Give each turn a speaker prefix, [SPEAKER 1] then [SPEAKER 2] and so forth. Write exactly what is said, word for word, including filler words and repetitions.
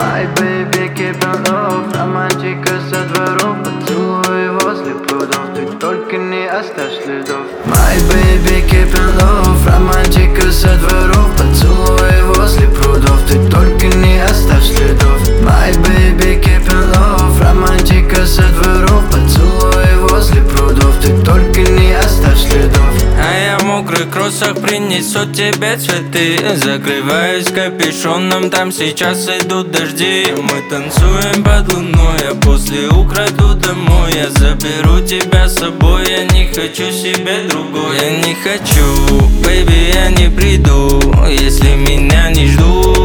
[SPEAKER 1] My baby keeping love, романтика со дворов, поцелуи возле прудов, ты только не оставь следов. My baby keeping love, романтика со дворов, поцелуи возле прудов, ты только не оставь следов. My baby keeping love, романтика со дворов, поцелуи возле прудов, ты только не оставь следов.
[SPEAKER 2] А я в мокрых кроссах принесу тебе цветы. Закрываюсь капюшоном, там сейчас идут дожди. Мы танцуем под луной, а после украду домой. Я заберу тебя с собой, я не хочу себе другой. Я не хочу, бэйби, я не приду, если меня не ждут.